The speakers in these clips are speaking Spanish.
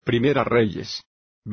Primera Reyes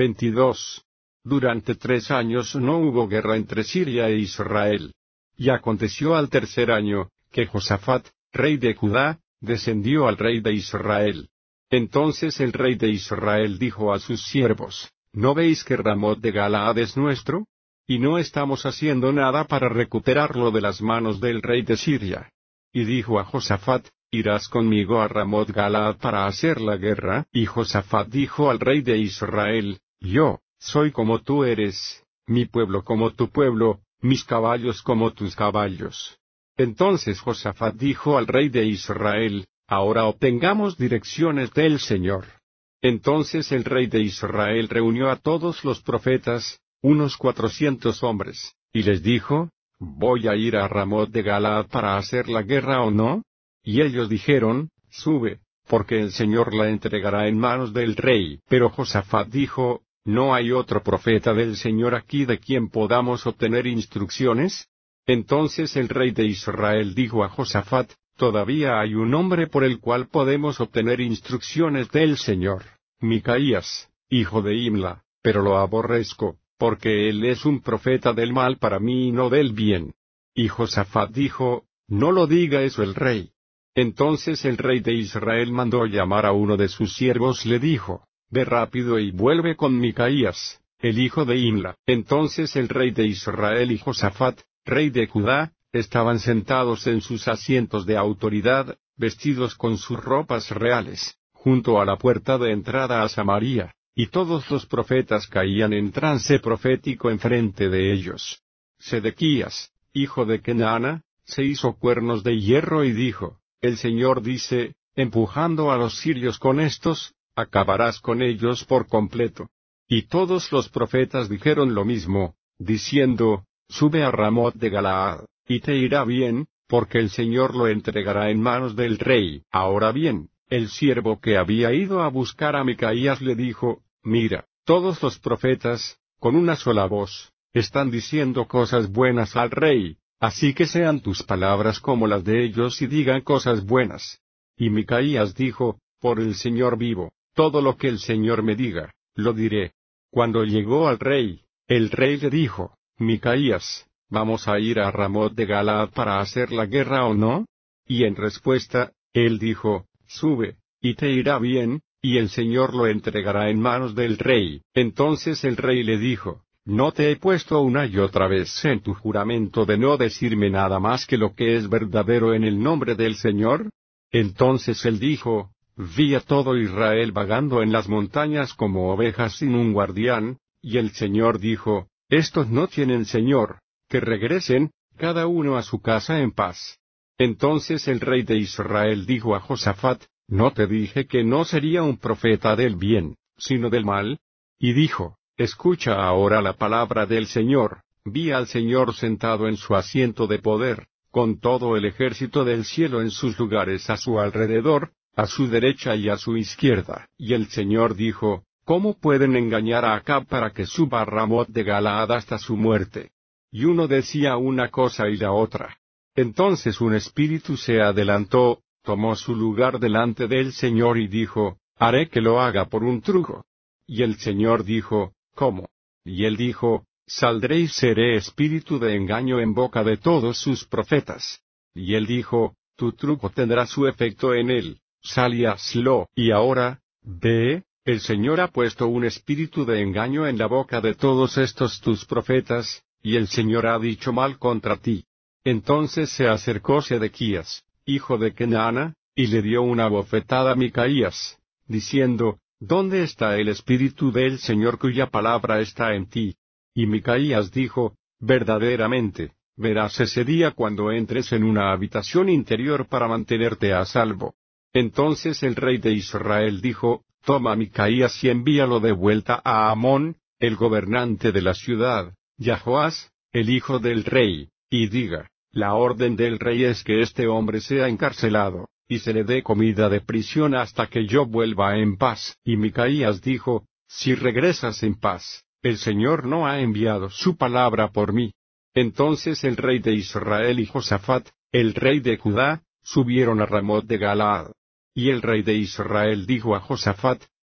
22. Durante 3 años no hubo guerra entre Siria e Israel. Y aconteció al tercer año, que Josafat, rey de Judá, descendió al rey de Israel. Entonces el rey de Israel dijo a sus siervos: ¿No veis que Ramot de Galaad es nuestro? Y no estamos haciendo nada para recuperarlo de las manos del rey de Siria. Y dijo a Josafat: ¿Irás conmigo a Ramot Galaad para hacer la guerra? Y Josafat dijo al rey de Israel: Yo soy como tú eres, mi pueblo como tu pueblo, mis caballos como tus caballos. Entonces Josafat dijo al rey de Israel: Ahora obtengamos direcciones del Señor. Entonces el rey de Israel reunió a todos los profetas, unos 400 hombres, y les dijo: ¿Voy a ir a Ramot de Galaad para hacer la guerra o no? Y ellos dijeron: Sube, porque el Señor la entregará en manos del rey. Pero Josafat dijo: ¿No hay otro profeta del Señor aquí de quien podamos obtener instrucciones? Entonces el rey de Israel dijo a Josafat: Todavía hay un hombre por el cual podemos obtener instrucciones del Señor, Micaías, hijo de Imla, pero lo aborrezco, porque él es un profeta del mal para mí y no del bien. Y Josafat dijo: No lo diga eso el rey. Entonces el rey de Israel mandó llamar a uno de sus siervos, le dijo: Ve rápido y vuelve con Micaías, el hijo de Imla. Entonces el rey de Israel y Josafat, rey de Judá, estaban sentados en sus asientos de autoridad, vestidos con sus ropas reales, junto a la puerta de entrada a Samaria, y todos los profetas caían en trance profético enfrente de ellos. Sedequías, hijo de Kenaana, se hizo cuernos de hierro y dijo: El Señor dice, empujando a los sirios con estos, acabarás con ellos por completo. Y todos los profetas dijeron lo mismo, diciendo: Sube a Ramot de Galaad, y te irá bien, porque el Señor lo entregará en manos del rey. Ahora bien, el siervo que había ido a buscar a Micaías le dijo: Mira, todos los profetas, con una sola voz, están diciendo cosas buenas al rey, así que sean tus palabras como las de ellos y digan cosas buenas. Y Micaías dijo: Por el Señor vivo, todo lo que el Señor me diga, lo diré. Cuando llegó al rey, el rey le dijo: Micaías, ¿vamos a ir a Ramot de Galaad para hacer la guerra o no? Y en respuesta, él dijo: Sube, y te irá bien, y el Señor lo entregará en manos del rey. Entonces el rey le dijo: ¿No te he puesto una y otra vez en tu juramento de no decirme nada más que lo que es verdadero en el nombre del Señor? Entonces él dijo: Vi a todo Israel vagando en las montañas como ovejas sin un guardián, y el Señor dijo: Estos no tienen señor, que regresen, cada uno a su casa en paz. Entonces el rey de Israel dijo a Josafat: ¿No te dije que no sería un profeta del bien, sino del mal? Y dijo: Escucha ahora la palabra del Señor. Vi al Señor sentado en su asiento de poder, con todo el ejército del cielo en sus lugares a su alrededor, a su derecha y a su izquierda. Y el Señor dijo: ¿Cómo pueden engañar a Acab para que suba a Ramot de Galaad hasta su muerte? Y uno decía una cosa y la otra. Entonces un espíritu se adelantó, tomó su lugar delante del Señor y dijo: Haré que lo haga por un truco. Y el Señor dijo: ¿Cómo? Y él dijo: Saldré y seré espíritu de engaño en boca de todos sus profetas. Y él dijo: Tu truco tendrá su efecto en él, sal y hazlo. Y ahora, ve, el Señor ha puesto un espíritu de engaño en la boca de todos estos tus profetas, y el Señor ha dicho mal contra ti. Entonces se acercó Sedequías, hijo de Kenaana, y le dio una bofetada a Micaías, diciendo: ¿Dónde está el espíritu del Señor cuya palabra está en ti? Y Micaías dijo: Verdaderamente, verás ese día cuando entres en una habitación interior para mantenerte a salvo. Entonces el rey de Israel dijo: Toma a Micaías y envíalo de vuelta a Amón, el gobernante de la ciudad, y a Joás, el hijo del rey, y diga: La orden del rey es que este hombre sea encarcelado, y se le dé comida de prisión hasta que yo vuelva en paz. Y Micaías dijo: Si regresas en paz, el Señor no ha enviado su palabra por mí. Entonces el rey de Israel y Josafat, el rey de Judá, subieron a Ramot de Galaad. Y el rey de Israel dijo a Josafat: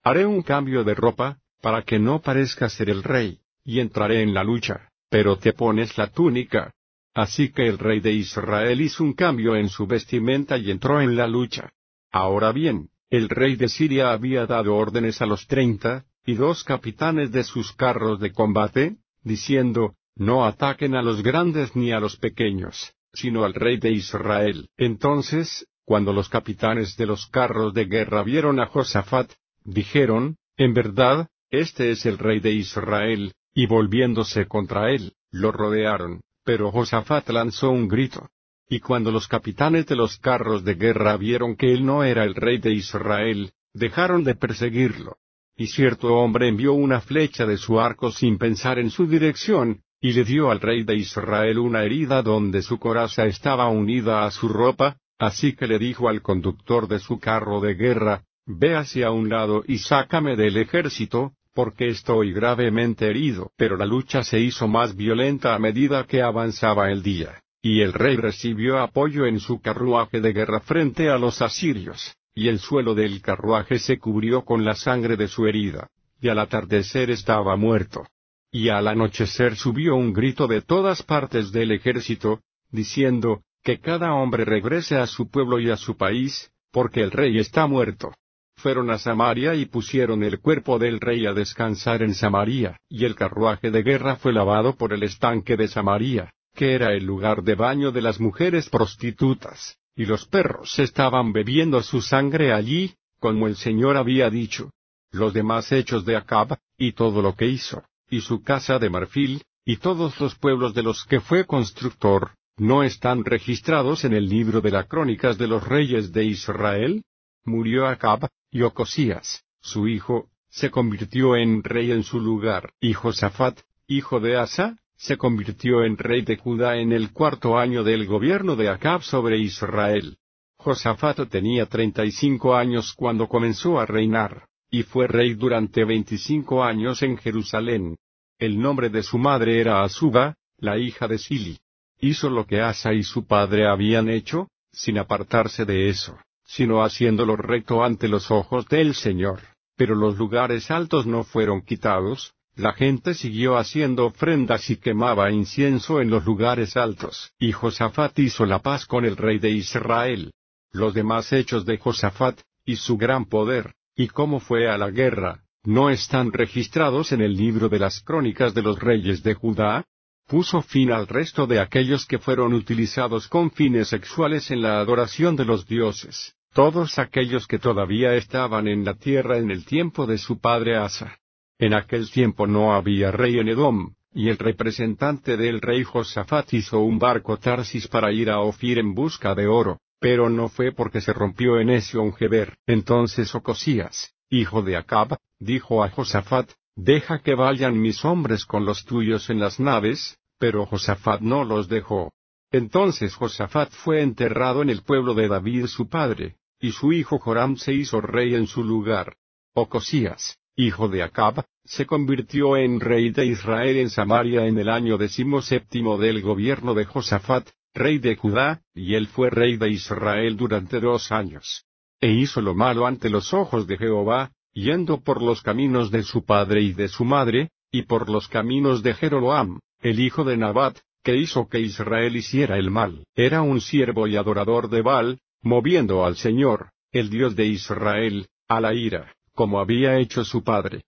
Haré un cambio de ropa, para que no parezca ser el rey, y entraré en la lucha, pero te pones la túnica. Así que el rey de Israel hizo un cambio en su vestimenta y entró en la lucha. Ahora bien, el rey de Siria había dado órdenes a los 32 capitanes de sus carros de combate, diciendo, no ataquen a los grandes ni a los pequeños, sino al rey de Israel. Entonces, cuando los capitanes de los carros de guerra vieron a Josafat, dijeron, en verdad, este es el rey de Israel, y volviéndose contra él, lo rodearon, pero Josafat lanzó un grito. Y cuando los capitanes de los carros de guerra vieron que él no era el rey de Israel, dejaron de perseguirlo. Y cierto hombre envió una flecha de su arco sin pensar en su dirección, y le dio al rey de Israel una herida donde su coraza estaba unida a su ropa, así que le dijo al conductor de su carro de guerra, ve hacia un lado y sácame del ejército, porque estoy gravemente herido. Pero la lucha se hizo más violenta a medida que avanzaba el día, y el rey recibió apoyo en su carruaje de guerra frente a los asirios, y el suelo del carruaje se cubrió con la sangre de su herida, y al atardecer estaba muerto. Y al anochecer subió un grito de todas partes del ejército, diciendo, que cada hombre regrese a su pueblo y a su país, porque el rey está muerto. Fueron a Samaria y pusieron el cuerpo del rey a descansar en Samaria, y el carruaje de guerra fue lavado por el estanque de Samaria, que era el lugar de baño de las mujeres prostitutas, y los perros estaban bebiendo su sangre allí, como el Señor había dicho. Los demás hechos de Acab, y todo lo que hizo, y su casa de marfil, y todos los pueblos de los que fue constructor, ¿no están registrados en el libro de las crónicas de los reyes de Israel? Murió Acab, y Ocosías, su hijo, se convirtió en rey en su lugar, y Josafat, hijo de Asa, se convirtió en rey de Judá en el 4º año del gobierno de Acab sobre Israel. Josafat tenía 35 años cuando comenzó a reinar, y fue rey durante 25 años en Jerusalén. El nombre de su madre era Azuba, la hija de Sili. Hizo lo que Asa y su padre habían hecho, sin apartarse de eso, sino haciéndolo recto ante los ojos del Señor. Pero los lugares altos no fueron quitados, la gente siguió haciendo ofrendas y quemaba incienso en los lugares altos. Y Josafat hizo la paz con el rey de Israel. Los demás hechos de Josafat, y su gran poder, y cómo fue a la guerra, ¿no están registrados en el libro de las crónicas de los reyes de Judá? Puso fin al resto de aquellos que fueron utilizados con fines sexuales en la adoración de los dioses, todos aquellos que todavía estaban en la tierra en el tiempo de su padre Asa. En aquel tiempo no había rey en Edom, y el representante del rey Josafat hizo un barco Tarsis para ir a Ofir en busca de oro, pero no fue porque se rompió en Ezión-Geber. Entonces Ocosías, hijo de Acab, dijo a Josafat, deja que vayan mis hombres con los tuyos en las naves, pero Josafat no los dejó. Entonces Josafat fue enterrado en el pueblo de David su padre, y su hijo Joram se hizo rey en su lugar. Ocosías, hijo de Acab, se convirtió en rey de Israel en Samaria en el año 17º del gobierno de Josafat, rey de Judá, y él fue rey de Israel durante 2 años. E hizo lo malo ante los ojos de Jehová, yendo por los caminos de su padre y de su madre, y por los caminos de Jeroboam, el hijo de Nabat, que hizo que Israel hiciera el mal. Era un siervo y adorador de Baal, moviendo al Señor, el Dios de Israel, a la ira, como había hecho su padre.